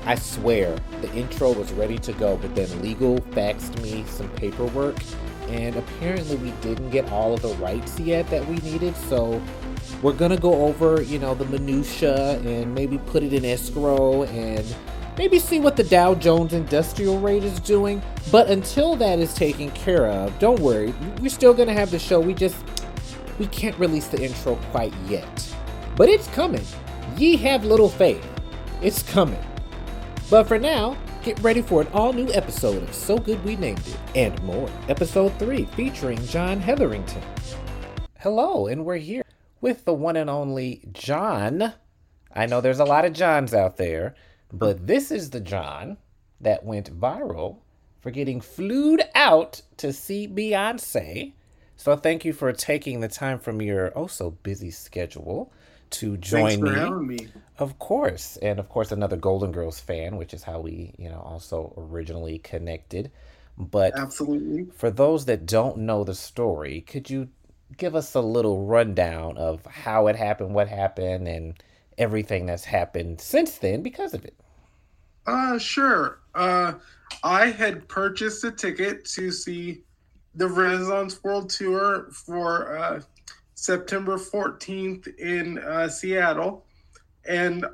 I swear, the intro was ready to go, but then legal faxed me some paperwork, and apparently we didn't get all of the rights yet that we needed, so we're gonna go over, the minutia and maybe put it in escrow and maybe see what the Dow Jones Industrial Rate is doing. But until that is taken care of, don't worry, we're still gonna have the show. We can't release the intro quite yet. But it's coming. Ye have little faith. It's coming. But for now, get ready for an all-new episode of So Good We Named It, and more. Episode 3, featuring John Hetherington. Hello, and we're here with the one and only John. I know there's a lot of Johns out there, but this is the John that went viral for getting flued out to see Beyonce. So thank you for taking the time from your oh-so-busy schedule to join me. Thanks for having me. Of course. And of course, another Golden Girls fan, which is how we, also originally connected. But Absolutely. for those that don't know the story, could you give us a little rundown of how it happened, what happened, and everything that's happened since then because of it? Sure. I had purchased a ticket to see the Renaissance World Tour for September 14th in Seattle, and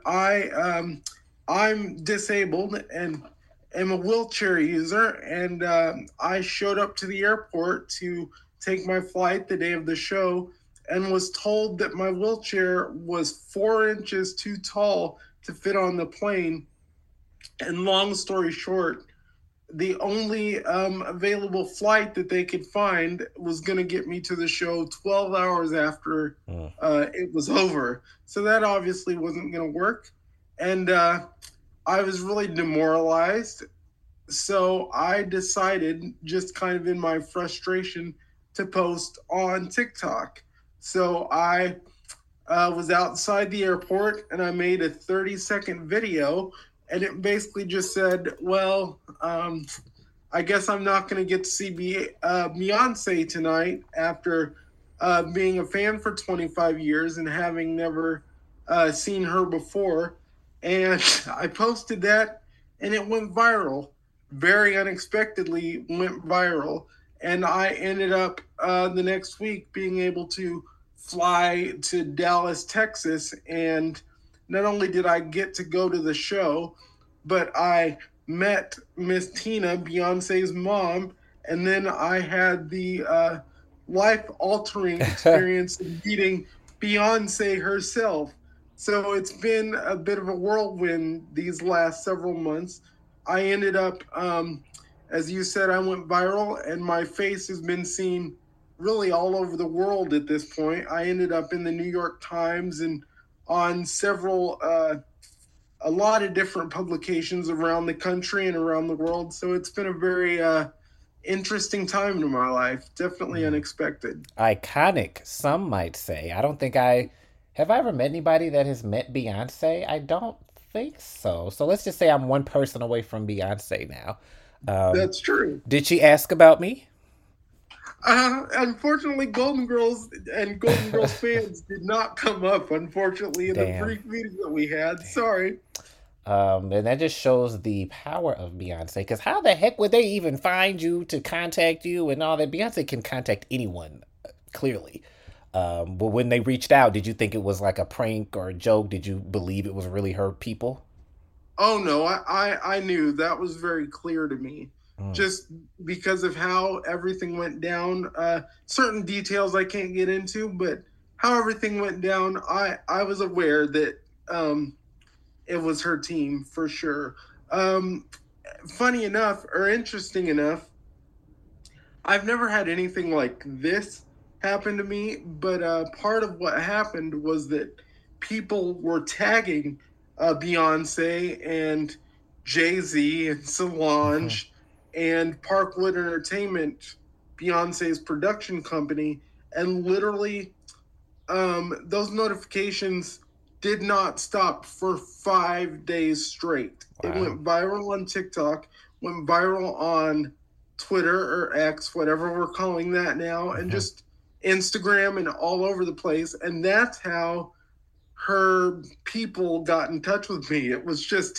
I'm disabled and am a wheelchair user, and I showed up to the airport to take my flight the day of the show and was told that my wheelchair was 4 inches too tall to fit on the plane. And long story short, the only available flight that they could find was going to get me to the show 12 hours after it was over. So that obviously wasn't going to work. And I was really demoralized. So I decided, just kind of in my frustration, to post on TikTok. So I was outside the airport and I made a 30-second video. And it basically just said, well, I guess I'm not going to get to see Beyonce tonight after being a fan for 25 years and having never seen her before. And I posted that and it went viral. Very unexpectedly went viral. And I ended up the next week being able to fly to Dallas, Texas, and not only did I get to go to the show, but I met Miss Tina, Beyonce's mom, and then I had the life-altering experience of meeting Beyonce herself. So it's been a bit of a whirlwind these last several months. I ended up, as you said, I went viral, and my face has been seen really all over the world at this point. I ended up in the New York Times and on a lot of different publications around the country and around the world. So it's been a very interesting time in my life. Definitely unexpected. Iconic, some might say. I don't think have I ever met anybody that has met Beyonce? I don't think so. So let's just say I'm one person away from Beyonce now. That's true. Did she ask about me? Unfortunately, Golden Girls and Golden Girls fans did not come up, unfortunately, in the brief meeting that we had. Sorry. And that just shows the power of Beyonce, because how the heck would they even find you to contact you and all that? Beyonce can contact anyone, clearly. But when they reached out, did you think it was like a prank or a joke? Did you believe it was really her people? Oh, no, I knew. That was very clear to me. Just because of how everything went down. Certain details I can't get into, but how everything went down, I was aware that it was her team for sure. Funny enough, or interesting enough, I've never had anything like this happen to me, but part of what happened was that people were tagging Beyonce and Jay-Z and Solange and Parkwood Entertainment, Beyonce's production company, and literally those notifications did not stop for 5 days straight. Wow. It went viral on TikTok, went viral on Twitter or X, whatever we're calling that now, and just Instagram and all over the place. And that's how her people got in touch with me. It was just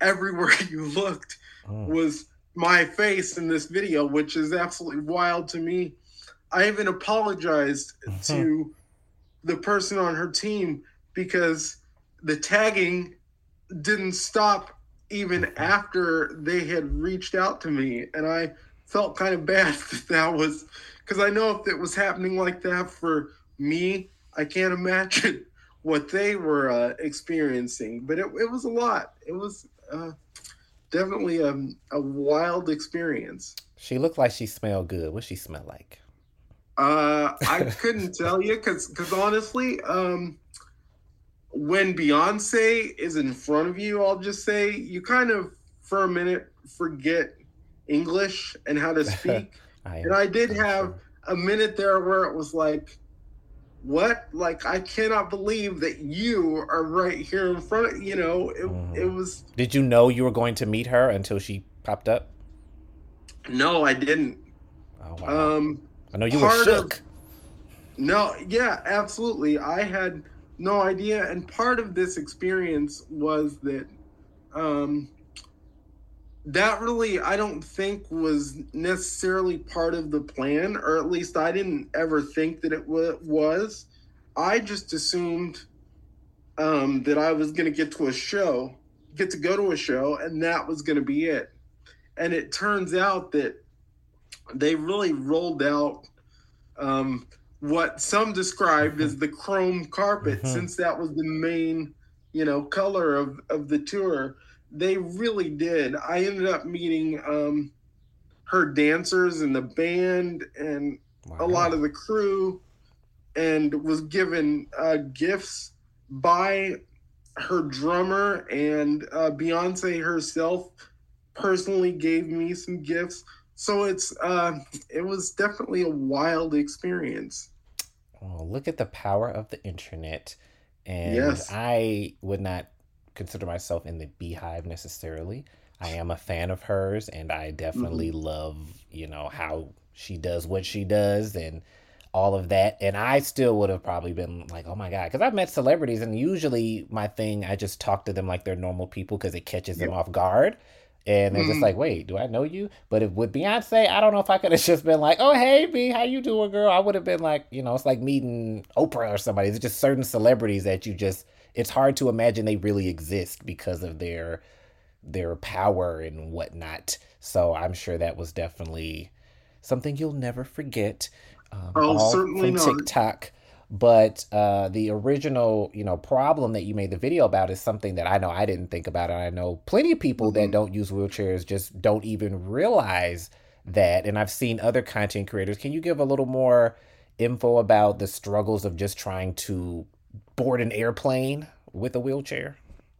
everywhere you looked Mm. was my face in this video, which is absolutely wild to me. I even apologized to the person on her team because the tagging didn't stop even after they had reached out to me. And I felt kind of bad that was because I know if it was happening like that for me, I can't imagine what they were experiencing. But it was a lot. It was definitely a wild experience. She looked like she smelled good. What she smell like? I couldn't tell you because honestly, when Beyonce is in front of you, I'll just say you kind of for a minute forget English and how to speak. And I did I'm have sure. a minute there where it was like, what? Like I cannot believe that you are right here in front of it Hmm. was Did you know you were going to meet her until she popped up? no, I didn't. Oh wow. Um I know you were part of shook. No, yeah, absolutely. I had no idea. And part of this experience was that um, that really, I don't think was necessarily part of the plan, or at least I didn't ever think that it was. I just assumed that I was going to get to go to a show, and that was going to be it. And it turns out that they really rolled out um, what some described as the chrome carpet, Hmm. since that was the main, color of the tour. They really did. I ended up meeting her dancers and the band and a lot Wow. of the crew, and was given gifts by her drummer, and Beyonce herself personally gave me some gifts. So it was definitely a wild experience. Oh, look at the power of the internet. And Yes. I would not consider myself in the beehive necessarily. I am a fan of hers and I definitely Hmm. love, how she does what she does and all of that. And I still would have probably been like, oh my God. Because I've met celebrities and usually my thing, I just talk to them like they're normal people because it catches them Yep. off guard. And they're just Mm. like, wait, do I know you? But if, with Beyonce, I don't know if I could have just been like, oh, hey, B, how you doing, girl? I would have been like, it's like meeting Oprah or somebody. It's just certain celebrities that it's hard to imagine they really exist because of their power and whatnot. So I'm sure that was definitely something you'll never forget. Oh, All certainly from not. TikTok. But the original, problem that you made the video about is something that I know I didn't think about, and I know plenty of people that Hmm. don't use wheelchairs just don't even realize that. And I've seen other content creators. Can you give a little more info about the struggles of just trying to board an airplane with a wheelchair?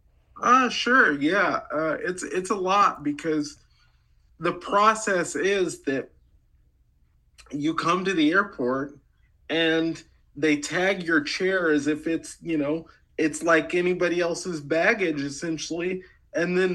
Sure. Yeah. It's a lot because the process is that you come to the airport and they tag your chair as if it's like anybody else's baggage essentially. And then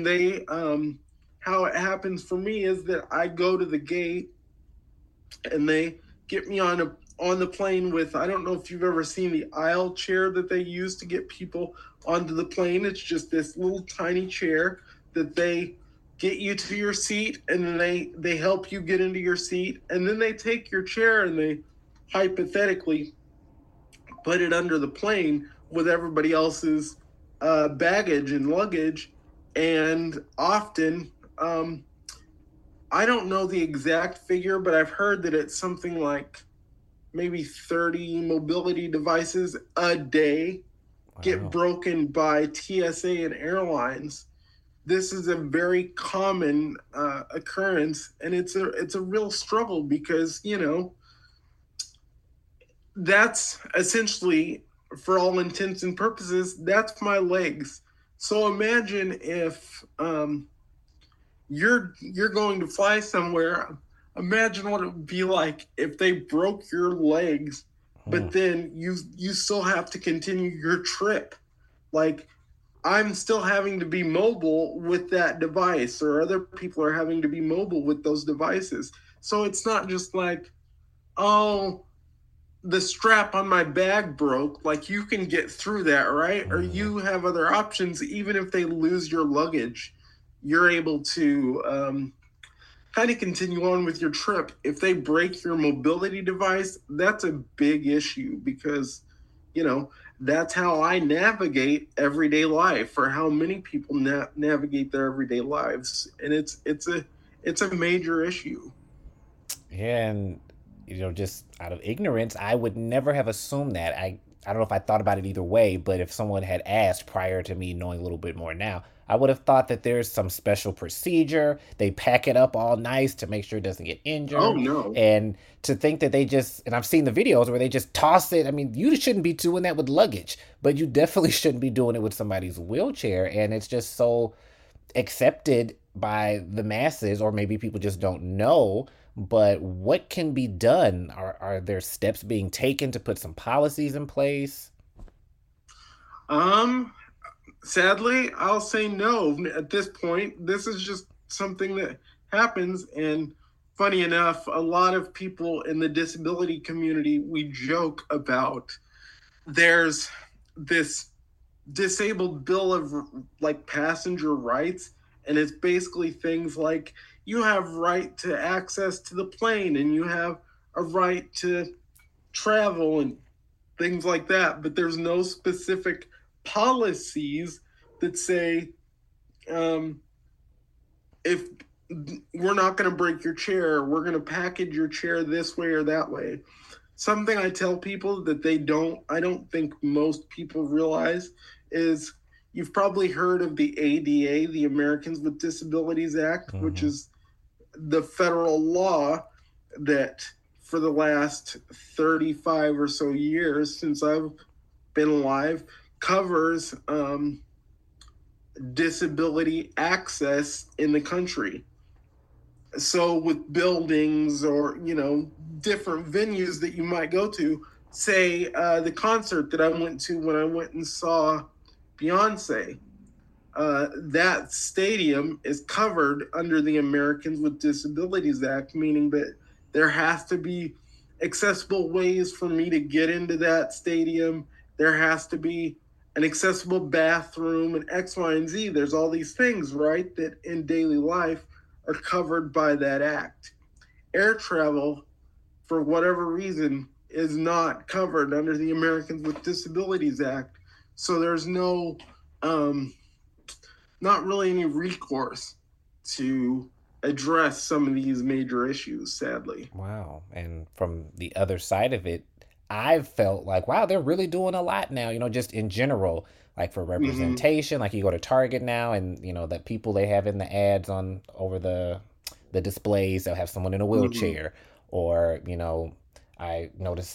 how it happens for me is that I go to the gate and they get me on the plane with, I don't know if you've ever seen the aisle chair that they use to get people onto the plane. It's just this little tiny chair that they get you to your seat, and then they help you get into your seat, and then they take your chair and they hypothetically put it under the plane with everybody else's baggage and luggage. And often, I don't know the exact figure, but I've heard that it's something like maybe 30 mobility devices a day get Wow. broken by TSA and airlines. This is a very common occurrence, and it's a real struggle because that's essentially, for all intents and purposes, that's my legs. So imagine if you're going to fly somewhere. Imagine what it would be like if they broke your legs, Hmm. but then you still have to continue your trip. Like I'm still having to be mobile with that device, or other people are having to be mobile with those devices. So it's not just like, oh, the strap on my bag broke. Like you can get through that, right? Or Hmm. you have other options, even if they lose your luggage. you're able to kind of continue on with your trip. If they break your mobility device, that's a big issue because, you know, that's how I navigate everyday life, or how many people navigate their everyday lives, and it's a major issue. And just out of ignorance, I would never have assumed that. I don't know if I thought about it either way, but if someone had asked prior to me knowing a little bit more now, I would have thought that there's some special procedure. They pack it up all nice to make sure it doesn't get Oh injured. no. And to think that they just, and I've seen the videos where they just toss it. I mean, you shouldn't be doing that with luggage, but you definitely shouldn't be doing it with somebody's wheelchair. And it's just so accepted by the masses, or maybe people just don't know. But what can be done? Are there steps being taken to put some policies in place? Um, Sadly, I'll say no at this point. This is just something that happens. And funny enough, a lot of people in the disability community, we joke about there's this disabled bill of like passenger rights. And it's basically things like you have right to access to the plane, and you have a right to travel and things like that. But there's no specific policies that say, um, if we're not going to break your chair, we're going to package your chair this way or that way. Something I tell people that I don't think most people realize is, you've probably heard of the ADA, the Americans with Disabilities Act, which Mm-hmm. is the federal law that for the last 35 or so years since I've been alive covers disability access in the country. So with buildings, or different venues that you might go to, say the concert that I went to when I went and saw Beyonce, that stadium is covered under the Americans with Disabilities Act, meaning that there has to be accessible ways for me to get into that stadium. There has to be an accessible bathroom and X, Y, and Z. There's all these things, right, that in daily life are covered by that act. Air travel, for whatever reason, is not covered under the Americans with Disabilities Act. So there's um, not really any recourse to address some of these major issues, sadly. Wow. And from the other side of it, I've felt like, wow, they're really doing a lot now, just in general, like for Mm-hmm. representation. Like you go to Target now and, that people they have in the ads on over the displays, they'll have someone in a Mm-hmm. wheelchair. Or, I notice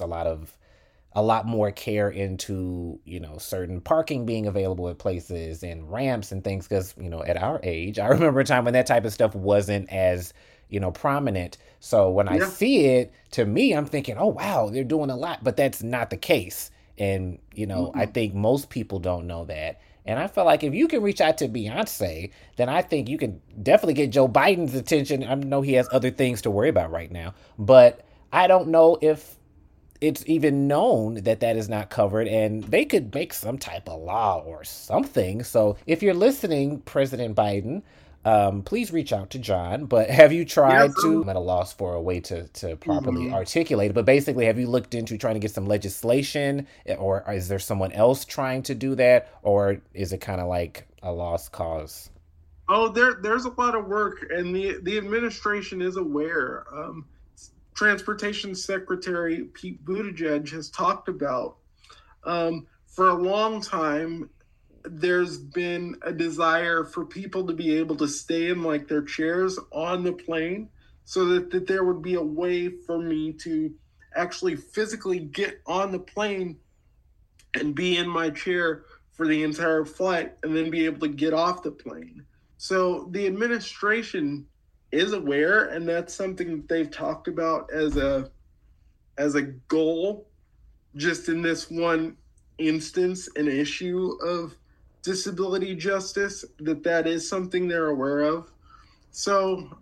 a lot more care into certain parking being available at places and ramps and things, because at our age, I remember a time when that type of stuff wasn't as prominent. So when I Yeah. see it, to me, I'm thinking, oh wow, they're doing a lot, but that's not the case. And I Mm-hmm. think most people don't know that. And I feel like if you can reach out to Beyonce, then I think you can definitely get Joe Biden's attention. I know he has other things to worry about right now, but I don't know if it's even known that that is not covered, and they could make some type of law or something. So if you're listening, President Biden, please reach out to John. But have you Yeah. tried to, I'm at a loss for a way to properly Mm-hmm. articulate it, but basically, have you looked into trying to get some legislation, or is there someone else trying to do that, or is it kind of like a lost cause? Oh, there's a lot of work, and the administration is aware. Transportation Secretary Pete Buttigieg has talked about, for a long time, there's been a desire for people to be able to stay in like their chairs on the plane, so that there would be a way for me to actually physically get on the plane and be in my chair for the entire flight, and then be able to get off the plane. So the administration is aware, and that's something that they've talked about as a goal, just in this one instance, an issue of disability justice, that is something they're aware of. So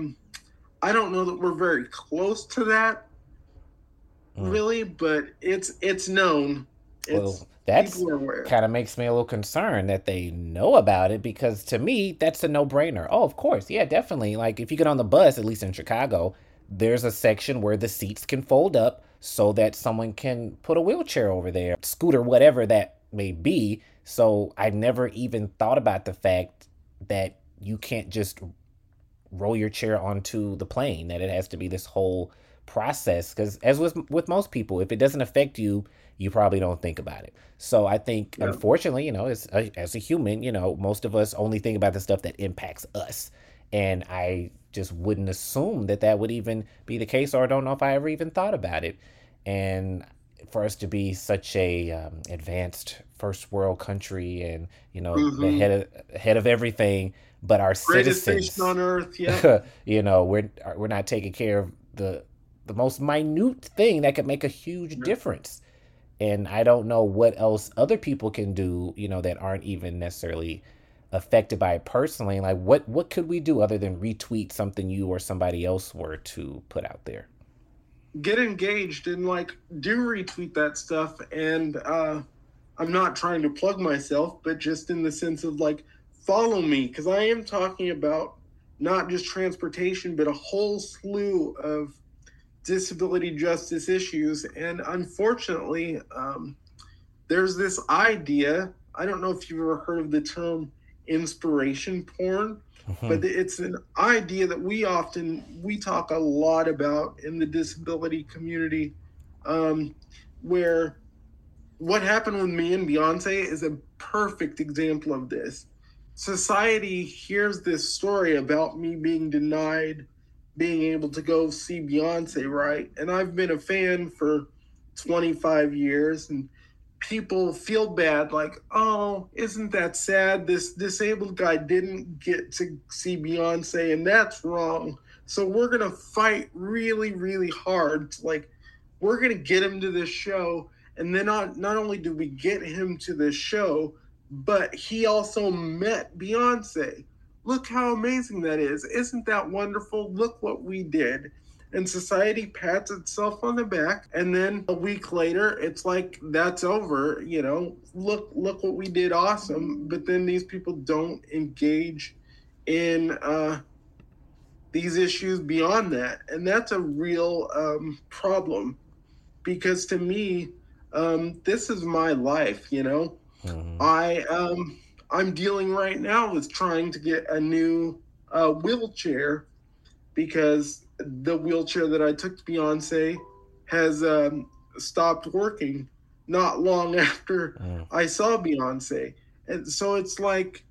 I don't know that we're very close to that, Mm. really, but it's known. Well, It's That's People are aware. kind of makes me a little concerned that they know about it, because to me that's a no-brainer. Oh, of course, yeah, definitely. Like if you get on the bus, at least in Chicago, there's a section where the seats can fold up so that someone can put a wheelchair over there, scooter, whatever that may be. So I never even thought about the fact that you can't just roll your chair onto the plane, that it has to be this whole process, because as with most people, if it doesn't affect you, you probably don't think about it. So I think, Yeah. unfortunately, as a human, most of us only think about the stuff that impacts us, and I just wouldn't assume that that would even be the case, or I don't know if I ever even thought about it. And for us to be such a advanced first world country, and the Hmm. head of everything, but our Greatest nation citizens, on earth. Yep. we're not taking care of the most minute thing that could make a huge Yeah. difference. And I don't know what else other people can do, that aren't even necessarily affected by it personally. Like what could we do other than retweet something you or somebody else were to put out there? Get engaged and like do retweet that stuff. And I'm not trying to plug myself, but just in the sense of like follow me, because I am talking about not just transportation, but a whole slew of disability justice issues. And unfortunately, there's this idea. I don't know if you've ever heard of the term inspiration porn, Hmm. but it's an idea that we talk a lot about in the disability community, um, where what happened with me and Beyonce is a perfect example of this. Society hears this story about me being denied being able to go see Beyonce, right? And I've been a fan for 25 years, and people feel bad like, oh, isn't that sad? This disabled guy didn't get to see Beyonce, and that's wrong. So we're going to fight really, really hard. Like, we're going to get him to this show. And then not only do we get him to this show, but he also met Beyonce. Look how amazing that is. Isn't that wonderful? Look what we did. And society pats itself on the back, and then a week later it's like that's over. Look what we did, awesome. But then these people don't engage in these issues beyond that, and that's a real problem, because to me, this is my life. Hmm. I'm dealing right now with trying to get a new wheelchair, because the wheelchair that I took to Beyonce has stopped working not long after Mm. I saw Beyonce. And so it's like,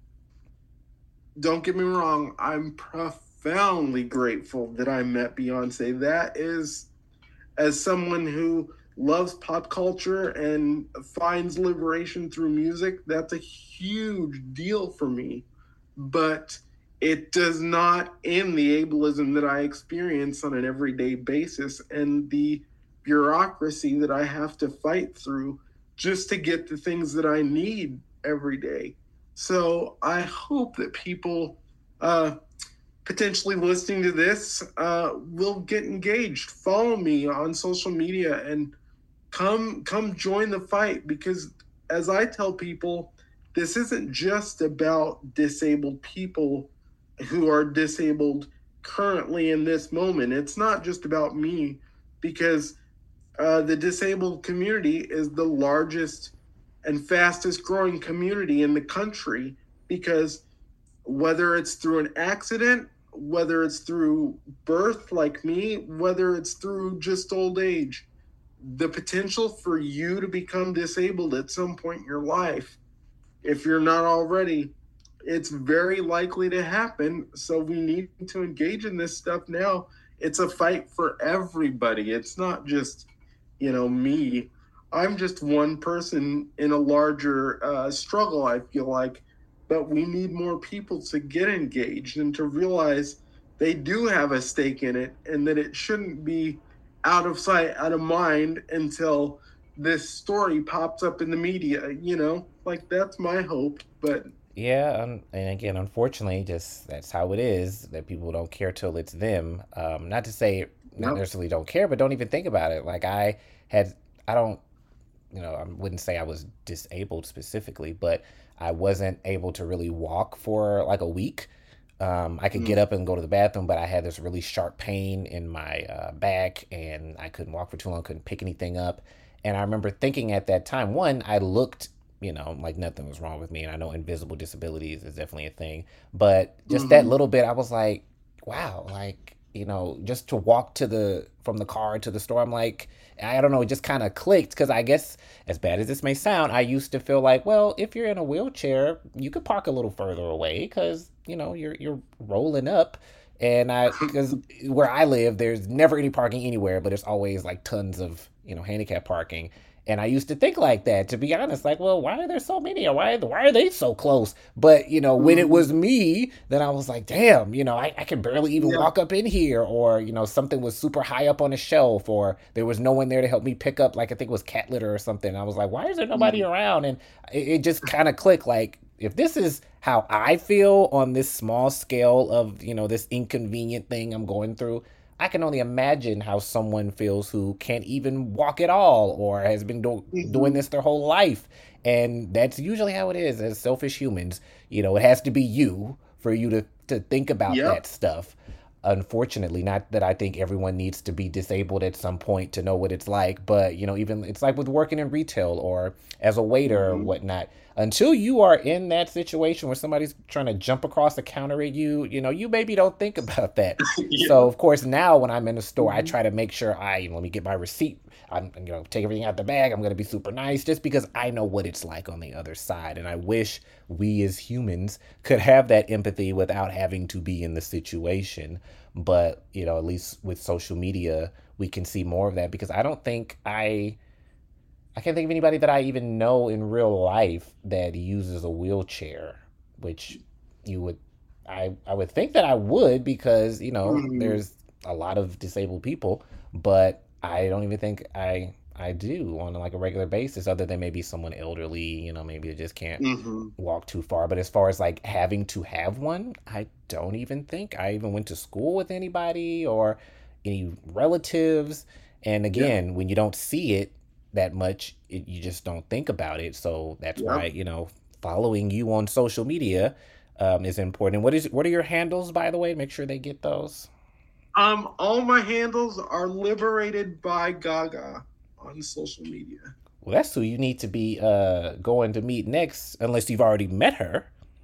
don't get me wrong, I'm profoundly grateful that I met Beyonce. That is, as someone who loves pop culture and finds liberation through music, that's a huge deal for me. But it does not end the ableism that I experience on an everyday basis, and the bureaucracy that I have to fight through just to get the things that I need every day. So I hope that people potentially listening to this will get engaged. Follow me on social media and come join the fight, because as I tell people, this isn't just about disabled people who are disabled currently in this moment. It's not just about me, because the disabled community is the largest and fastest growing community in the country, because whether it's through an accident, whether it's through birth like me, whether it's through just old age, the potential for you to become disabled at some point in your life, if you're not already, it's very likely to happen. So we need to engage in this stuff now. It's a fight for everybody. It's not just, me. I'm just one person in a larger struggle, I feel like. But we need more people to get engaged and to realize they do have a stake in it, and that it shouldn't be out of sight, out of mind until this story pops up in the media. Like that's my hope. But Yeah, and again, unfortunately, just that's how it is. That people don't care till it's them. Not to say not yep. necessarily don't care, but don't even think about it. Like had, I don't. I wouldn't say I was disabled specifically, but I wasn't able to really walk for like a week. I could get Mm. up and go to the bathroom, but I had this really sharp pain in my back, and I couldn't walk for too long, couldn't pick anything up. And I remember thinking at that time, one, I looked, like nothing was wrong with me, and I know invisible disabilities is definitely a thing, but just that Hmm. little bit, I was like, wow, like, just to walk from the car to the store, I'm like, I don't know, it just kind of clicked because I guess, as bad as this may sound, I used to feel like, well, if you're in a wheelchair, you could park a little further away because you're rolling up, and I because where I live, there's never any parking anywhere, but there's always like tons of handicap parking. And I used to think like that, to be honest, like, well, why are there so many, or why are they so close? But when it Hmm. was me, then I was like, damn, I can barely even Yeah. walk up in here, or something was super high up on a shelf, or there was no one there to help me pick up, like I think it was cat litter or something. I was like, why is there nobody Mm. around? And it just kind of clicked, like, if this is how I feel on this small scale of this inconvenient thing I'm going through, I can only imagine how someone feels who can't even walk at all, or has been doing Hmm. this their whole life. And that's usually how it is as selfish humans. It has to be you for you to think about Yep. that stuff. Unfortunately, not that I think everyone needs to be disabled at some point to know what it's like, but even it's like with working in retail or as a waiter or Hmm. whatnot. Until you are in that situation where somebody's trying to jump across the counter at you, you maybe don't think about that. So Yeah. of course now when I'm in the store, I Hmm. try to make sure let me get my receipt. I'm take everything out the bag. I'm gonna be super nice just because I know what it's like on the other side, and I wish we as humans could have that empathy without having to be in the situation. But at least with social media, we can see more of that because I can't think of anybody that I even know in real life that uses a wheelchair, which you would I would think that I would because, Hmm. there's a lot of disabled people, but I don't even think I do on like a regular basis other than maybe someone elderly, maybe they just can't Hmm. walk too far. But as far as like having to have one, I don't even think I even went to school with anybody or any relatives. And Yeah. again, when you don't see it that much, you just don't think about it. So that's why, Yep. following you on social media is important. What are your handles, by the way? Make sure they get those. All my handles are liberated by Gaga on social media. Well, that's who you need to be going to meet next, unless you've already met her.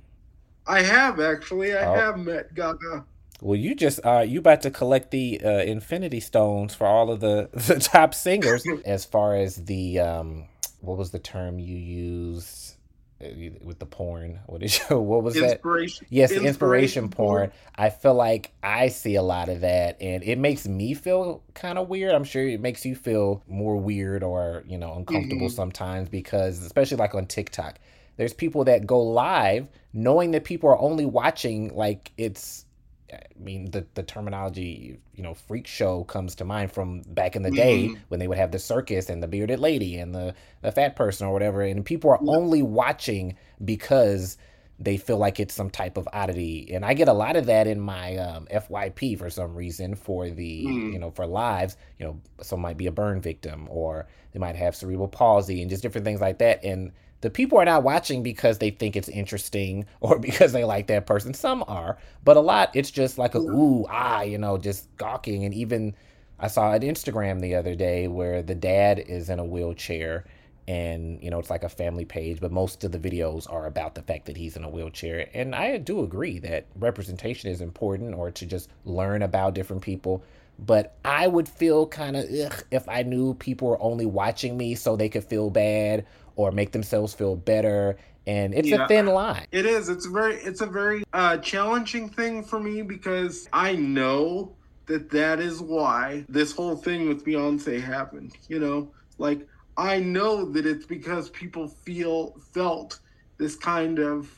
I have actually. I Oh, have met Gaga. well, you about to collect the Infinity Stones for all of the the top singers. As far as the what was the term you used with the porn? What was that? Inspiration. Yes, the inspiration Inspiration porn. porn. I feel like I see a lot of that, and it makes me feel kind of weird. I'm sure it makes you feel more weird or uncomfortable Hmm. sometimes because, especially like on TikTok, there's people that go live knowing that people are only watching like it's I mean, the terminology, freak show comes to mind from back in the day Hmm. when they would have the circus and the bearded lady and the fat person or whatever. And people are Yep. only watching because they feel like it's some type of oddity. And I get a lot of that in my FYP for some reason for Hmm. for lives. Some might be a burn victim or they might have cerebral palsy and just different things like that. And the people are not watching because they think it's interesting or because they like that person. Some are, but a lot it's just like a Yeah. ooh ah, just gawking. And even I saw an Instagram the other day where the dad is in a wheelchair, and it's like a family page, but most of the videos are about the fact that he's in a wheelchair. And I do agree that representation is important, or to just learn about different people. But I would feel kind of if I knew people were only watching me so they could feel bad or make themselves feel better. And it's a Yeah. thin line. It is. It's a very challenging thing for me because I know that that is why this whole thing with Beyonce happened. Like I know that it's because people felt this kind of,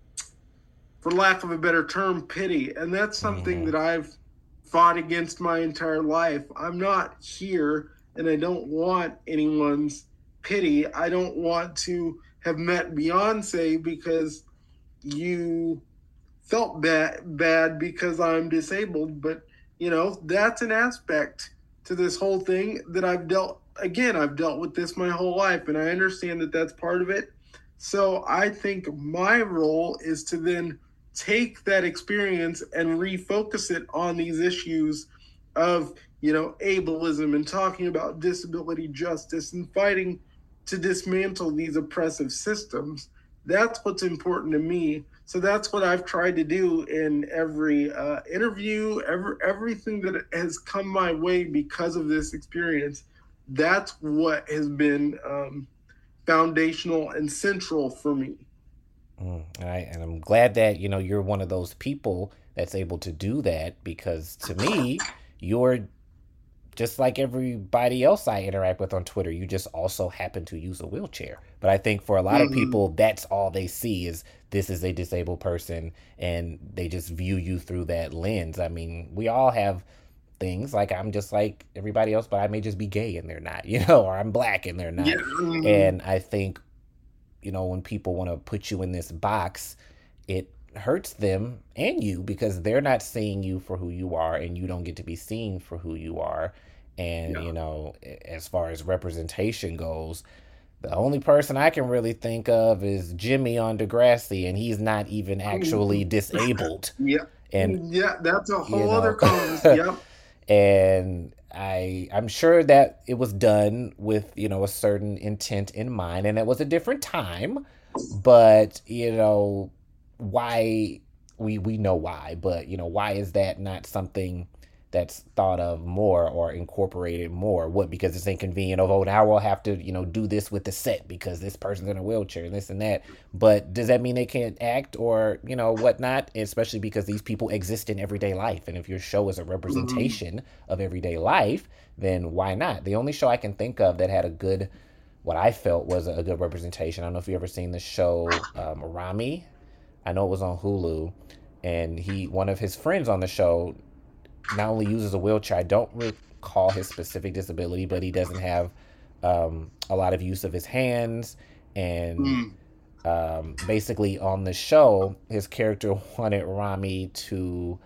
for lack of a better term, pity, and that's something Mm-hmm. that I've fought against my entire life. I'm not here, and I don't want anyone's pity. I don't want to have met Beyonce because you felt bad because I'm disabled, but that's an aspect to this whole thing that I've dealt again, I've dealt with this my whole life, and I understand that that's part of it. So I think my role is to then take that experience and refocus it on these issues of, ableism, and talking about disability justice and fighting to dismantle these oppressive systems. That's what's important to me. So that's what I've tried to do in every interview, everything that has come my way because of this experience. That's what has been foundational and central for me. And I'm glad that you're one of those people that's able to do that, because to me, you're just like everybody else I interact with on Twitter. You just also happen to use a wheelchair. But I think for a lot of people, that's all they see is this is a disabled person, and they just view you through that lens. I mean, we all have things like I'm just like everybody else, but I may just be gay and they're not, or I'm black and they're not. Yeah. And I think, when people want to put you in this box, it hurts them and you, because they're not seeing you for who you are, and you don't get to be seen for who you are. And, as far as representation goes, the only person I can really think of is Jimmy on Degrassi, and he's not even actually disabled. Yeah. And yeah, that's a whole other conversation. Yep. And I'm sure that it was done with, a certain intent in mind, and it was a different time, but, why we know why, but, why is that not something that's thought of more or incorporated more? What, because it's inconvenient? Oh, now we'll have to, do this with the set because this person's in a wheelchair and this and that. But does that mean they can't act or, whatnot? Especially because these people exist in everyday life. And if your show is a representation of everyday life, then why not? The only show I can think of that had a good, what I felt was a good representation, I don't know if you've ever seen the show Rami. I know it was on Hulu. And one of his friends on the show not only uses a wheelchair. I don't recall his specific disability, but he doesn't have a lot of use of his hands. And basically on the show, his character wanted Rami to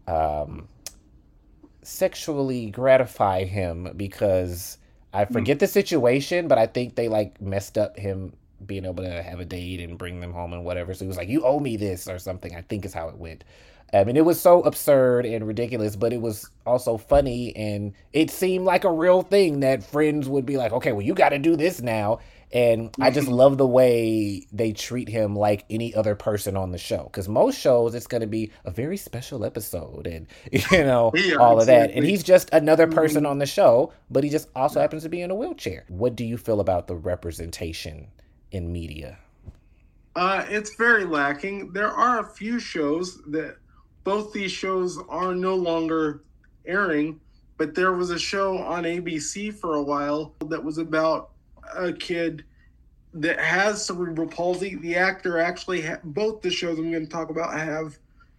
sexually gratify him, because I forget the situation, but I think they like messed up him being able to have a date and bring them home and whatever. So he was like, you owe me this or something, I think is how it went. I mean, it was so absurd and ridiculous, but it was also funny, and it seemed like a real thing that friends would be like, okay, well, you got to do this now. And I just love the way they treat him like any other person on the show, because most shows it's going to be a very special episode and, all of that. And he's just another person on the show, but he just also happens to be in a wheelchair. What do you feel about the representation in media? It's very lacking. There are a few shows that both these shows are no longer airing, but there was a show on ABC for a while that was about a kid that has cerebral palsy. The actor actually, both the shows I'm going to talk about have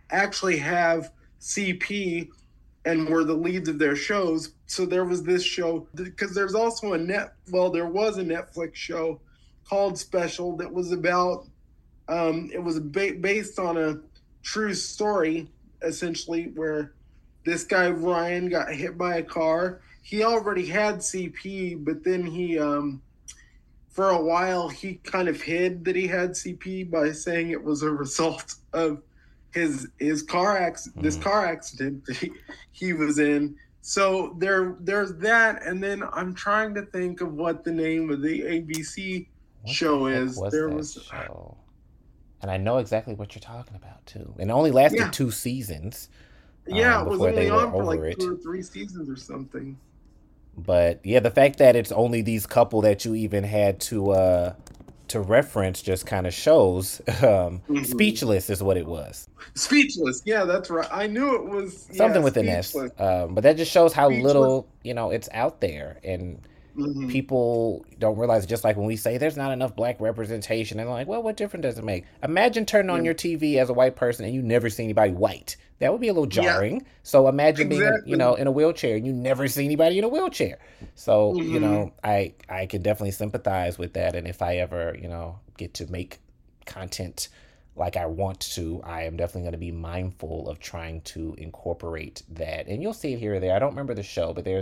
CP and were the leads of their shows. So there was this show, because there's also there was a Netflix show called Special that was about, it was based on a true story, essentially, where this guy Ryan got hit by a car. He already had CP, but then he for a while he kind of hid that he had CP by saying it was a result of his car accident, this car accident that he was in. So there's that, and then I'm trying to think of what the name of the ABC show is. There was show? And I know exactly what you're talking about too. And it only lasted 2 seasons. Yeah, it was only on for like 2 or 3 seasons or something. But yeah, the fact that it's only these couple that you even had to reference just kind of shows. Speechless is what it was. Speechless, yeah, that's right. I knew it was something with an S. But that just shows how little it's out there, and people don't realize. Just like when we say there's not enough black representation, and like, well, what difference does it make? Imagine turning on your TV as a white person and you never see anybody white. That would be a little jarring. Yeah. So imagine being, in a wheelchair and you never see anybody in a wheelchair. So, I can definitely sympathize with that. And if I ever, get to make content like I want to, I am definitely going to be mindful of trying to incorporate that. And you'll see it here or there. I don't remember the show, but there's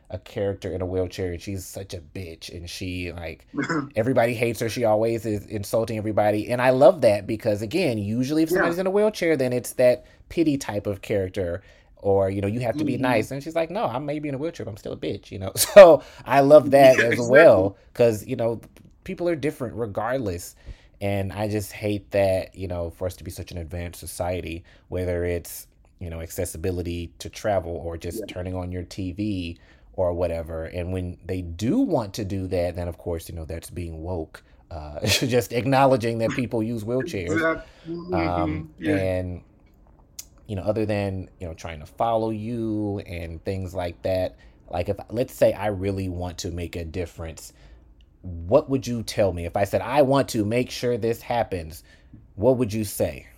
a character in a wheelchair and she's such a bitch and she like everybody hates her. She always is insulting everybody. And I love that because again, usually if Yeah. somebody's in a wheelchair, then it's that pity type of character or you have to be Hmm. nice and she's like no, I may be in a wheelchair but I'm still a bitch. So I love that Yeah, as exactly. well because people are different regardless. And I just hate that for us to be such an advanced society, whether it's accessibility to travel or just Yeah. turning on your TV or whatever. And when they do want to do that, then of course that's being woke. Just acknowledging that people use wheelchairs, Exactly. Yeah. and other than trying to follow you and things like that. Like if let's say I really want to make a difference, what would you tell me if I said I want to make sure this happens? What would you say?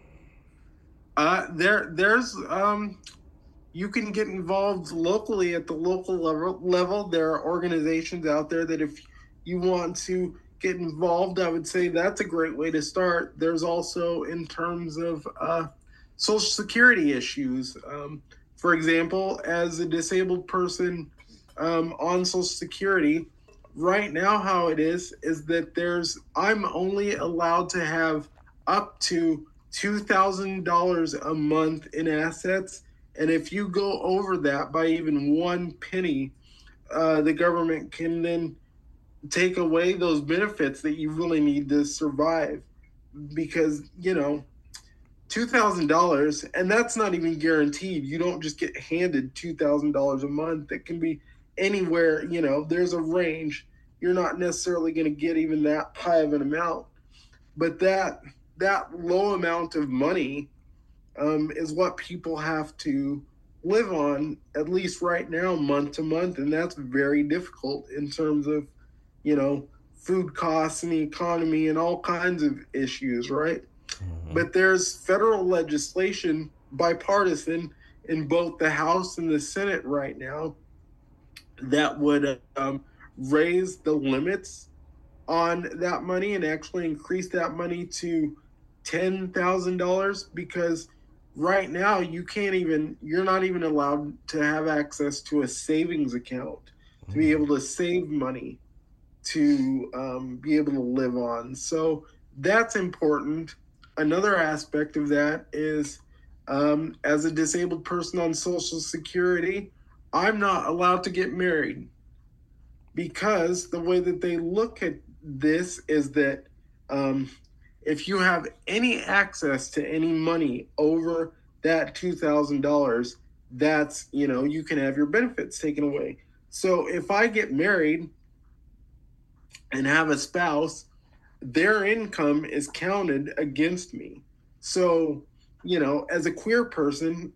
There's you can get involved locally at the local level. There are organizations out there that if you want to get involved, I would say that's a great way to start. There's also in terms of social security issues. For example, as a disabled person on social security, right now how it is that I'm only allowed to have up to $2,000 a month in assets, and if you go over that by even one penny, the government can then take away those benefits that you really need to survive. Because $2,000, and that's not even guaranteed. You don't just get handed $2,000 a month. It can be anywhere. There's a range. You're not necessarily going to get even that high of an amount, but that low amount of money is what people have to live on, at least right now, month to month, and that's very difficult in terms of you know food costs and the economy and all kinds of issues, right? Mm-hmm. But there's federal legislation, bipartisan, in both the House and the Senate right now that would raise the limits on that money and actually increase that money to $10,000, because right now you're not even allowed to have access to a savings account to be able to save money to be able to live on. So that's important. Another aspect of that is, as a disabled person on Social Security, I'm not allowed to get married, because the way that they look at this is that um, if you have any access to any money over that $2,000, that's you can have your benefits taken away. So if I get married and have a spouse, their income is counted against me. So as a queer person,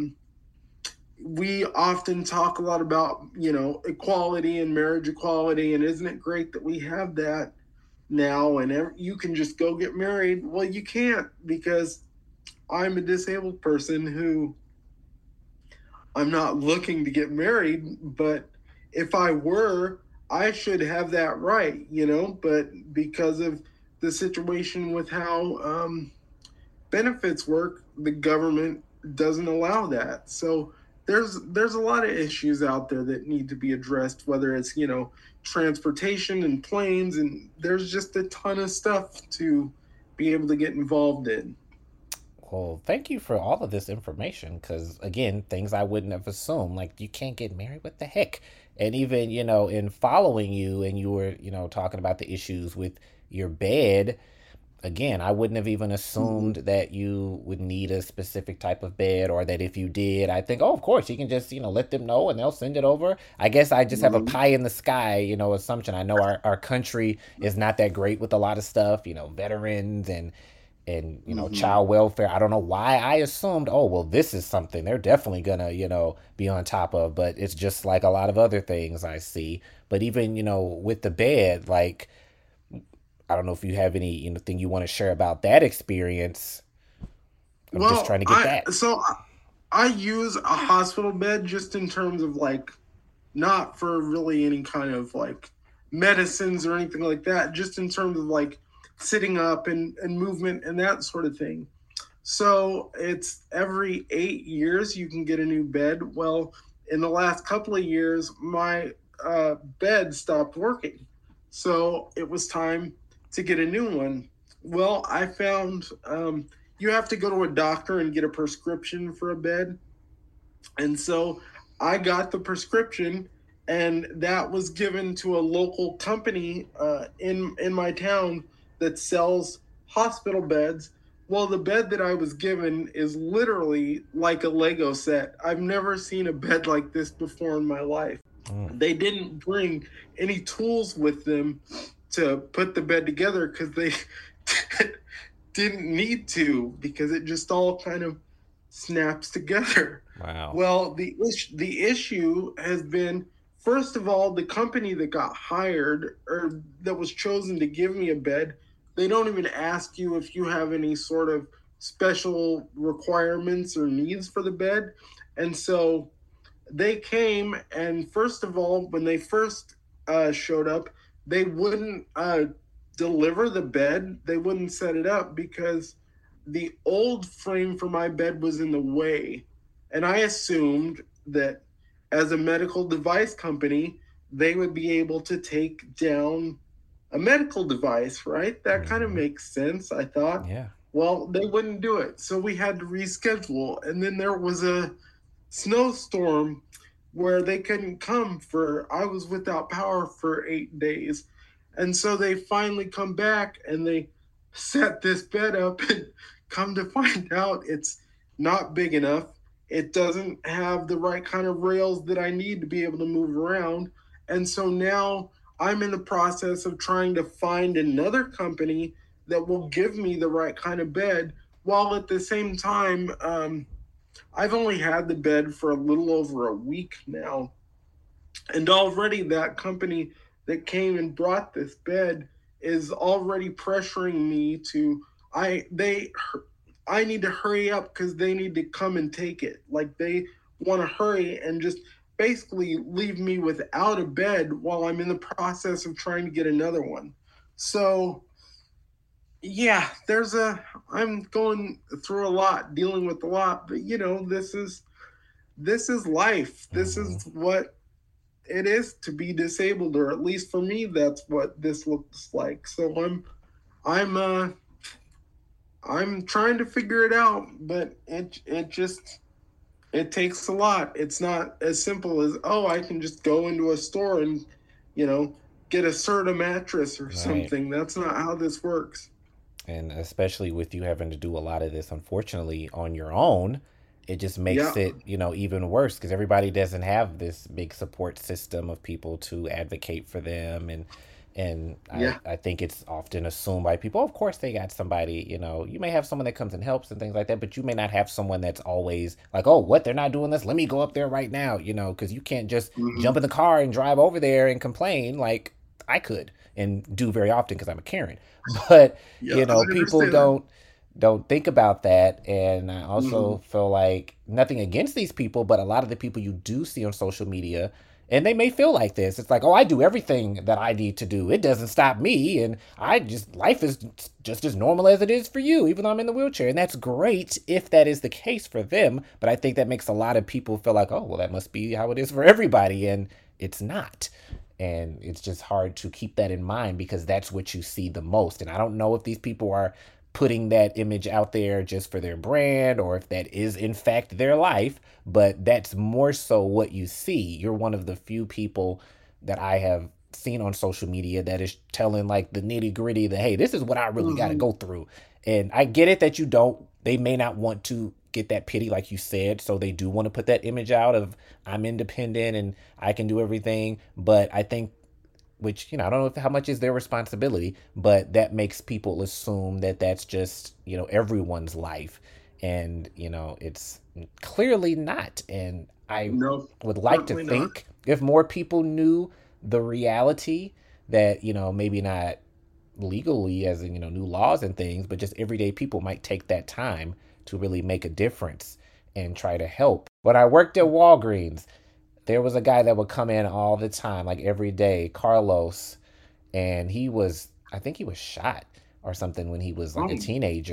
we often talk a lot about equality and marriage equality, and isn't it great that we have that now, and you can just go get married. Well, you can't, because I'm a disabled person who I'm not looking to get married, but if I were, I should have that right, but because of the situation with how benefits work, the government doesn't allow that. So there's a lot of issues out there that need to be addressed, whether it's transportation and planes, and there's just a ton of stuff to be able to get involved in. Well, thank you for all of this information because, again, things I wouldn't have assumed. Like, you can't get married. What the heck? And even, in following you and you were, talking about the issues with your bed, again, I wouldn't have even assumed Mhm. that you would need a specific type of bed or that if you did, I think, oh, of course, you can just, let them know and they'll send it over. I guess I just have a Mhm. pie in the sky, assumption. I know our country is not that great with a lot of stuff, veterans and Mhm. child welfare. I don't know why I assumed, oh well, this is something they're definitely gonna be on top of, but it's just like a lot of other things I see. But even with the bed, like I don't know if you have any thing you want to share about that experience of just trying Well, to get I that. so I use a hospital bed just in terms of like, not for really any kind of like medicines or anything like that, just in terms of like sitting up and movement and that sort of thing. So it's every 8 years you can get a new bed. Well, in the last couple of years, my bed stopped working. So it was time to get a new one. Well, I found you have to go to a doctor and get a prescription for a bed. And so I got the prescription, and that was given to a local company in my town that sells hospital beds. Well, the bed that I was given is literally like a Lego set. I've never seen a bed like this before in my life. Mm. They didn't bring any tools with them to put the bed together because they didn't need to, because it just all kind of snaps together. Wow. Well, the issue has been, first of all, the company that got hired or that was chosen to give me a bed, they don't even ask you if you have any sort of special requirements or needs for the bed. And so they came, and first of all, when they first showed up, they wouldn't deliver the bed. They wouldn't set it up because the old frame for my bed was in the way. And I assumed that as a medical device company, they would be able to take down a medical device, right? That kind of Mhm. makes sense, I thought. Yeah. Well, they wouldn't do it. So we had to reschedule. And then there was a snowstorm where they couldn't come for, I was without power for 8 days. And so they finally come back and they set this bed up, and come to find out it's not big enough. It doesn't have the right kind of rails that I need to be able to move around. And so now I'm in the process of trying to find another company that will give me the right kind of bed, while at the same time, I've only had the bed for a little over a week now, and already that company that came and brought this bed is already pressuring me to, I they I need to hurry up because they need to come and take it. Like, they want to hurry and just basically leave me without a bed while I'm in the process of trying to get another one. So yeah, I'm going through a lot, dealing with a lot, but this is life. This Hmm. is what it is to be disabled, or at least for me, that's what this looks like. So I'm trying to figure it out, but it just it takes a lot. It's not as simple as, oh, I can just go into a store and you know get a Serta mattress or Right. something. That's not how this works. And especially with you having to do a lot of this, unfortunately, on your own, it just makes Yeah. it, even worse because everybody doesn't have this big support system of people to advocate for them. And I, Yeah. I think it's often assumed by people, of course, they got somebody, you may have someone that comes and helps and things like that, but you may not have someone that's always like, oh, what, they're not doing this? Let me go up there right now, because you can't just jump Hmm. in the car and drive over there and complain like I could and do very often because I'm a Karen. But Yeah, I people understand that. don't think about that. And I Hmm. also feel like nothing against these people, but a lot of the people you do see on social media, and they may feel like this. It's like, oh, I do everything that I need to do. It doesn't stop me, and life is just as normal as it is for you, even though I'm in the wheelchair. And that's great if that is the case for them. But I think that makes a lot of people feel like, oh, well, that must be how it is for everybody, and it's not. And it's just hard to keep that in mind because that's what you see the most. And I don't know if these people are putting that image out there just for their brand or if that is in fact their life, but that's more so what you see. You're one of the few people that I have seen on social media that is telling like the nitty gritty that, hey, this is what I really got to Hmm. go through. And I get it that they may not want to get that pity, like you said. So they do want to put that image out of I'm independent and I can do everything. But I think, which I don't know how much is their responsibility, but that makes people assume that that's just everyone's life, and it's clearly not. And I No, would like to certainly not. think if more people knew the reality that maybe not legally as in new laws and things, but just everyday people might take that time to really make a difference and try to help. When I worked at Walgreens, there was a guy that would come in all the time, like every day, Carlos, and I think he was shot or something when he was like a Oh. teenager.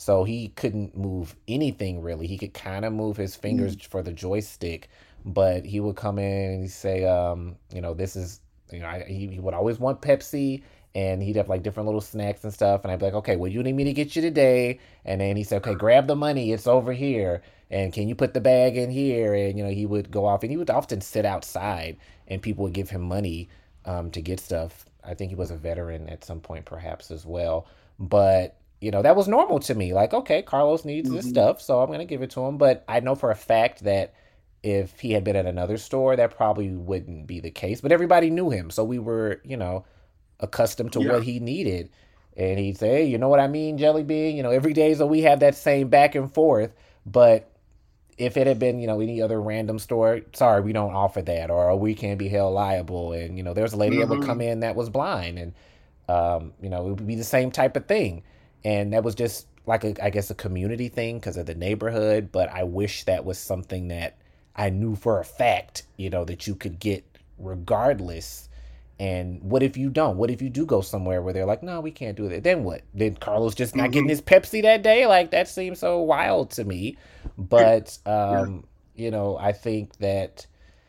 so he couldn't move anything really. He could kind of move his fingers for the joystick, but he would come in and say, this is, he would always want Pepsi, and he'd have like different little snacks and stuff. And I'd be like, okay, what do you need me to get you today? And then he said, okay, grab the money. It's over here. And can you put the bag in here? And, he would go off, and he would often sit outside, and people would give him money to get stuff. I think he was a veteran at some point, perhaps as well. But, that was normal to me. Like, okay, Carlos needs this Mhm. stuff, so I'm going to give it to him. But I know for a fact that if he had been at another store, that probably wouldn't be the case. But everybody knew him. So we were, accustomed to Yeah. what he needed. And he'd say, hey, you know what I mean, Jelly Bean? Every day, so we have that same back and forth. But if it had been, any other random store, sorry, we don't offer that, or we can't be held liable. And, there's a lady that would come Mhm. in that was blind, and, it would be the same type of thing. And that was just like, I guess, a community thing because of the neighborhood. But I wish that was something that I knew for a fact, that you could get regardless. And what if you don't? What if you do go somewhere where they're like, no, we can't do that? Then what? Then Carlos just not getting Mhm. his Pepsi that day? Like, that seems so wild to me. But, Yeah. I think that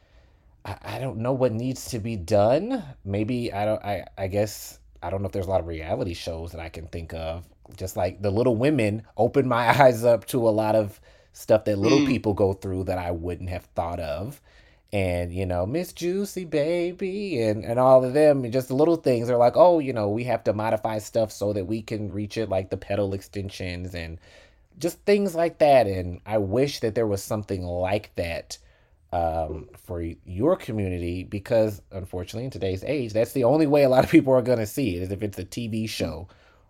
I don't know what needs to be done. Maybe I guess I don't know if there's a lot of reality shows that I can think of. Just like the Little Women opened my eyes up to a lot of stuff that little Mm. people go through that I wouldn't have thought of. And, Miss Juicy Baby and all of them, and just the little things are like, oh, we have to modify stuff so that we can reach it, like the pedal extensions and just things like that. And I wish that there was something like that for your community, because unfortunately in today's age, that's the only way a lot of people are going to see it, is if it's a TV show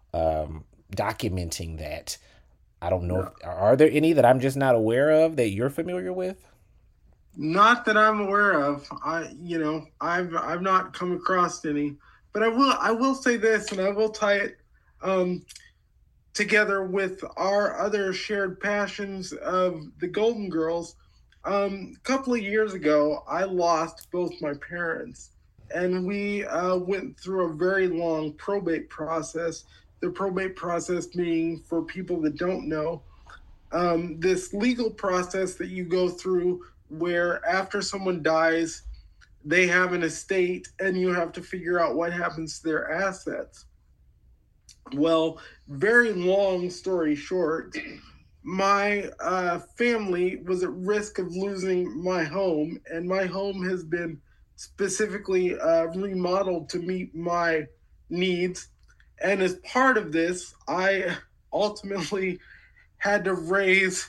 documenting that. I don't know if, Yeah. are there any that I'm just not aware of that you're familiar with? Not that I'm aware of. I've not come across any, but I will say this, and I will tie it um together with our other shared passions of the Golden Girls. A couple of years ago, I lost both my parents, and we went through a very long probate process. The probate process being, for people that don't know, this legal process that you go through where after someone dies, they have an estate and you have to figure out what happens to their assets. Well, very long story short, my family was at risk of losing my home, and my home has been specifically remodeled to meet my needs. And as part of this, I ultimately had to raise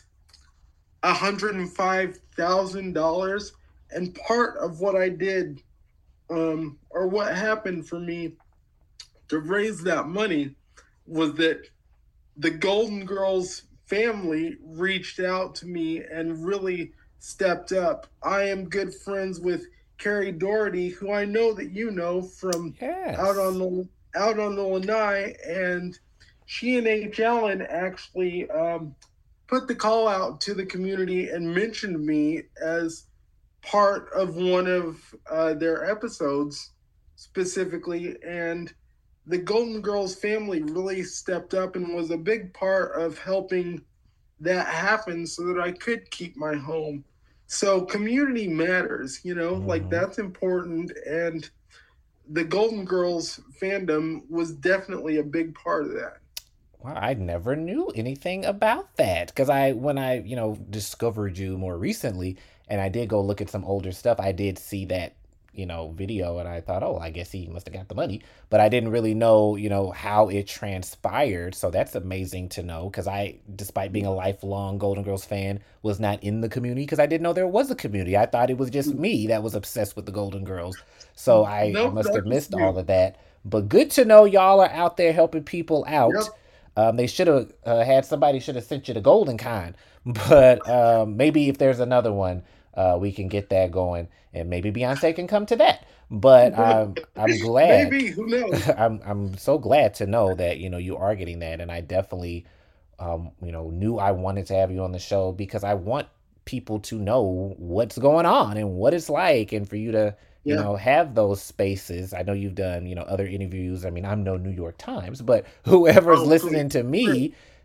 $105,000. And part of what I did, or what happened for me to raise that money, was that the Golden Girls family reached out to me and really stepped up. I am good friends with Carrie Doherty, who I know that you know from out on Yes. the out on the Lanai, and she and H. Allen actually put the call out to the community and mentioned me as part of one of their episodes specifically. And the Golden Girls family really stepped up and was a big part of helping that happen so that I could keep my home. So community matters, like Hmm. that's important. And the Golden Girls fandom was definitely a big part of that. Wow, I never knew anything about that because when I, discovered you more recently, and I did go look at some older stuff, I did see that, video, and I thought, oh, I guess he must have got the money, but I didn't really know, how it transpired. So that's amazing to know because I, despite being a lifelong Golden Girls fan, was not in the community because I didn't know there was a community. I thought it was just me that was obsessed with the Golden Girls. So I Nope, must not have just missed all you. of that. But good to know y'all are out there helping people out. Yep. They should have had somebody should have sent you the golden kind, but maybe if there's another one, we can get that going, and maybe Beyonce can come to that. But I'm glad. Maybe, who knows? I'm so glad to know that you are getting that, and I definitely knew I wanted to have you on the show because I want people to know what's going on and what it's like, and for you to Yeah. have those spaces. I know you've done other interviews. I mean, I'm no New York Times, but whoever's Oh, cool. listening to Great. me,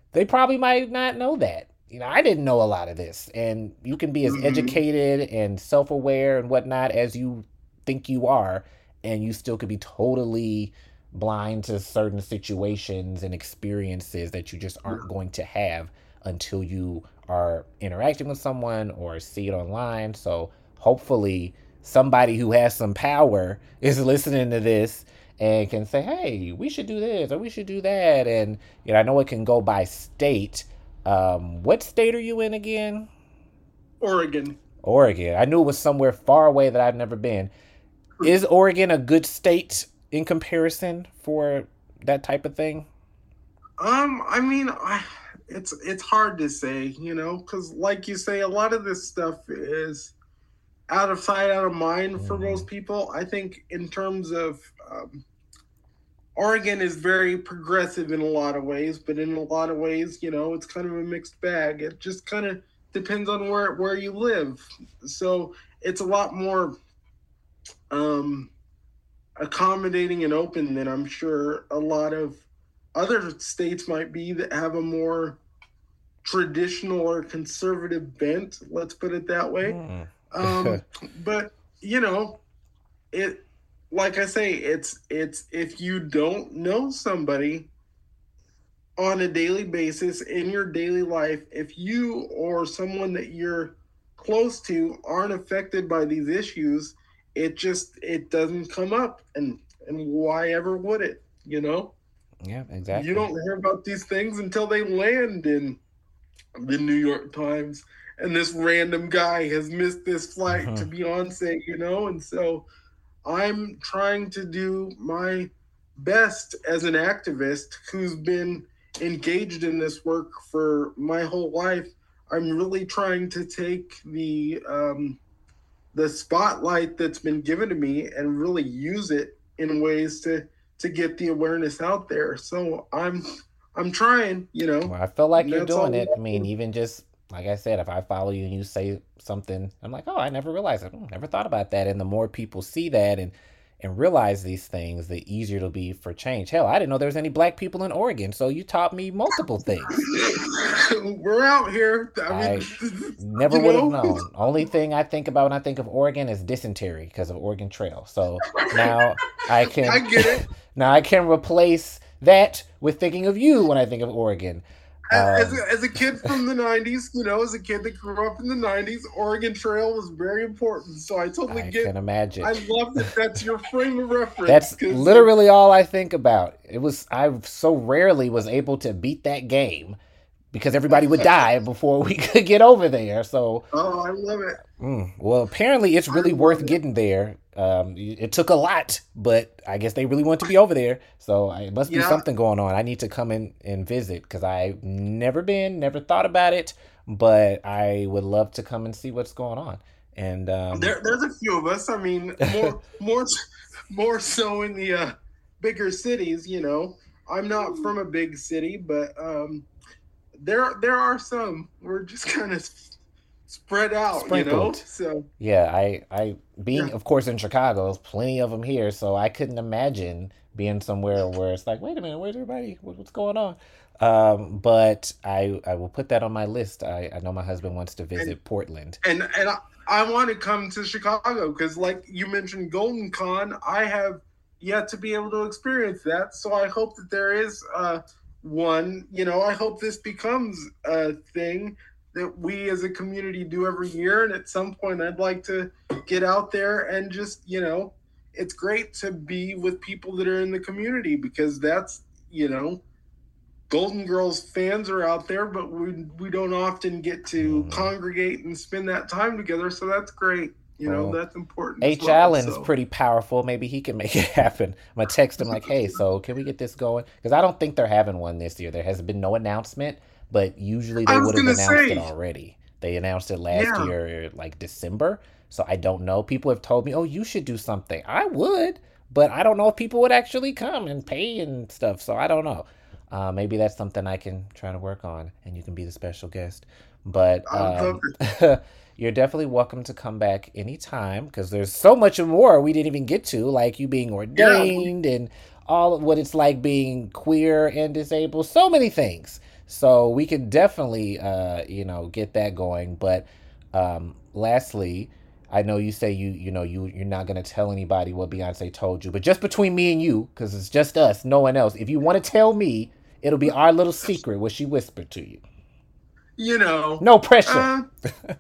they probably might not know that. I didn't know a lot of this. And you can be as Hmm. educated and self aware and whatnot as you think you are, and you still could be totally blind to certain situations and experiences that you just aren't going to have until you are interacting with someone or see it online. So hopefully, somebody who has some power is listening to this and can say, hey, we should do this or we should do that. And I know it can go by state. What state are you in again? Oregon. Oregon. I knew it was somewhere far away that I'd never been. Is Oregon a good state in comparison for that type of thing? I mean, it's hard to say, because like you say, a lot of this stuff is out of sight, out of mind for Mm-hmm. most people. I think in terms of Oregon is very progressive in a lot of ways, but in a lot of ways, it's kind of a mixed bag. It just kind of depends on where you live. So it's a lot more um, accommodating and open than I'm sure a lot of other states might be that have a more traditional or conservative bent. Let's put it that way. Hmm. Um, but you know, it like I say, it's if you don't know somebody on a daily basis in your daily life, if you or someone that you're close to aren't affected by these issues, it doesn't come up, and why ever would it? Yeah, You exactly. don't hear about these things until they land in the New York Times, and this random guy has missed this flight Hmm. to Beyonce, and so I'm trying to do my best as an activist who's been engaged in this work for my whole life. I'm really trying to take the spotlight that's been given to me and really use it in ways to get the awareness out there. So I'm trying, Well, I feel like you're that's doing all. it. I mean, even just like I said, if I follow you and you say something, I'm like, oh, I never realized it. Never thought about that. And the more people see that and realize these things, the easier it'll be for change. Hell, I didn't know there was any black people in Oregon, so you taught me multiple things. We're out here. I mean, I never you would have know, known. Only thing I think about when I think of Oregon is dysentery because of Oregon Trail. So now I I can get it. now I can replace that with thinking of you when I think of Oregon. As Um, as a kid from the 90s, as a kid that grew up in the 90s, Oregon Trail was very important. So I totally I get, can imagine. I love that that's your frame of reference That's because literally all I think about. It was I so rarely was able to beat that game because everybody would die before we could get over there. So, oh, I love it. well, apparently it's I really love worth it. getting there. It took a lot, but I guess they really want to be over there. So it must be Yeah, something going on. I need to come in and visit because I've never been, never thought about it, but I would love to come and see what's going on. And there's a few of us. I mean, more so in the bigger cities. I'm not from a big city, but there are some. We're just kind of spread out. sprinkled. So Yeah, I yeah, being of course in Chicago, there's plenty of them here, so I couldn't imagine being somewhere where it's like, wait a minute, where's everybody? What's going on? But I will put that on my list. I know my husband wants to and visit Portland. and I want to come to Chicago because, like you mentioned, Golden Con. I have yet to be able to experience that, so I hope that there is one. I hope this becomes a thing that we as a community do every year, and at some point, I'd like to get out there and just it's great to be with people that are in the community because that's Golden Girls fans are out there, but we don't often get to Mm. congregate and spend that time together. So that's great. Well, That's important as H. well. Allen's So pretty powerful. Maybe he can make it happen. I'm gonna text him like, "Hey, so can we get this going?" Because I don't think they're having one this year. There has been no announcement, but usually I they was would have gonna announced it say, already. They announced it last yeah, year, like December. So I don't know. People have told me, "Oh, you should do something." I would, but I don't know if people would actually come and pay and stuff. So I don't know. Maybe that's something I can try to work on, and you can be the special guest. But I would love it. you're definitely welcome to come back anytime because there's so much more we didn't even get to, like you being Yeah, ordained and all of what it's like being queer and disabled. So many things. So we can definitely, get that going. But lastly, I know you say you're not gonna tell anybody what Beyonce told you, but just between me and you, because it's just us, no one else. If you want to tell me, it'll be our little secret what she whispered to you. No pressure.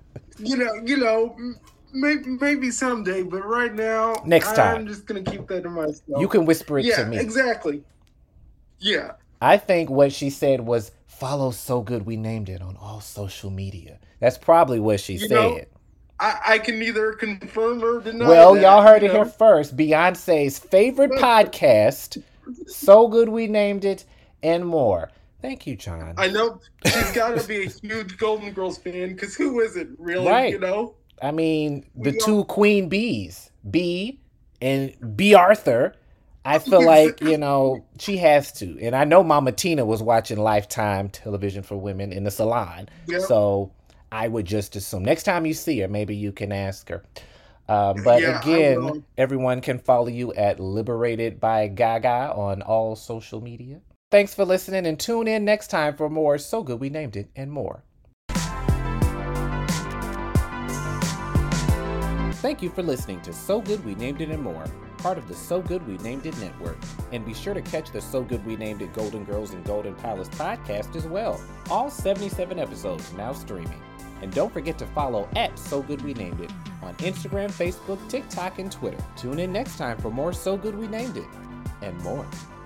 Maybe someday, but right now, Next time. I'm just gonna keep that to myself. You can whisper it to me. Yeah, exactly. Yeah. I think what she said was, follow So Good We Named It on all social media. That's probably what she said. I can neither confirm or deny. Well, y'all heard it here first. Beyonce's favorite podcast, So Good We Named It, and more. Thank you, John. I know she's got to be a huge Golden Girls fan, because who isn't, really? Right. I mean, the two queen bees, B and B. Arthur. I feel like, she has to. And I know Mama Tina was watching Lifetime television for women in the salon. Yep. So I would just assume next time you see her, maybe you can ask her. But again, everyone can follow you at Liberated by Gaga on all social media. Thanks for listening, and tune in next time for more So Good We Named It and more. Thank you for listening to So Good We Named It and More, part of the So Good We Named It network. And be sure to catch the So Good We Named It Golden Girls and Golden Palace podcast as well. All 77 episodes now streaming. And don't forget to follow at So Good We Named It on Instagram, Facebook, TikTok, and Twitter. Tune in next time for more So Good We Named It and more.